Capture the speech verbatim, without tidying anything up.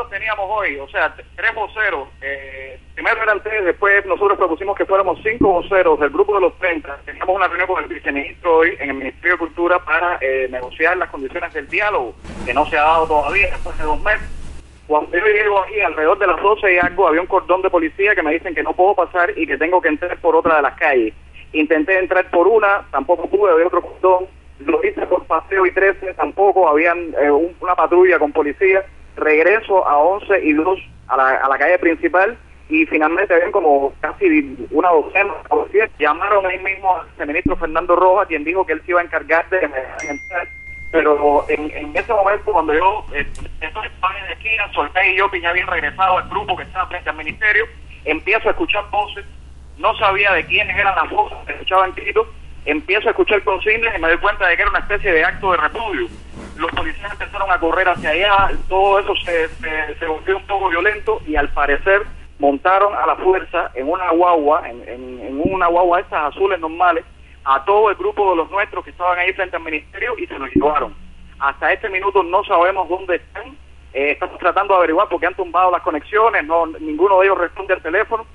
los teníamos hoy, o sea, tres voceros, eh, primero eran tres, después nosotros propusimos que fuéramos cinco voceros del grupo de los treinta. Teníamos una reunión con el viceministro hoy en el Ministerio de Cultura para eh, negociar las condiciones del diálogo, que no se ha dado todavía después de dos meses. Cuando yo llego aquí, alrededor de las doce y algo, había un cordón de policía que me dicen que no puedo pasar y que tengo que entrar por otra de las calles. Intenté entrar por una, tampoco pude, había otro cordón. Lo hice por Paseo y trece, tampoco, habían eh, un, una patrulla con policía. Regreso a once y dos a la, a la calle principal y finalmente habían como casi una docena de policías. Llamaron ahí mismo al ministro Fernando Rojas, quien dijo que él se iba a encargar de que me dejaran entrar. Pero en, en ese momento, cuando yo eh, estoy en la esquina, Soltei y yo, que ya habían regresado al grupo que estaba frente al ministerio, empiezo a escuchar voces, no sabía de quiénes eran las voces, escuchaban gritos, empiezo a escuchar consignas y me doy cuenta de que era una especie de acto de repudio. Los policías empezaron a correr hacia allá, todo eso se, se, se volvió un poco violento y al parecer montaron a la fuerza en una guagua, en, en, en una guagua estas azules normales, a todo el grupo de los nuestros que estaban ahí frente al ministerio y se los llevaron. Hasta este minuto no sabemos dónde están, eh, estamos tratando de averiguar porque han tumbado las conexiones, no ninguno de ellos responde al teléfono,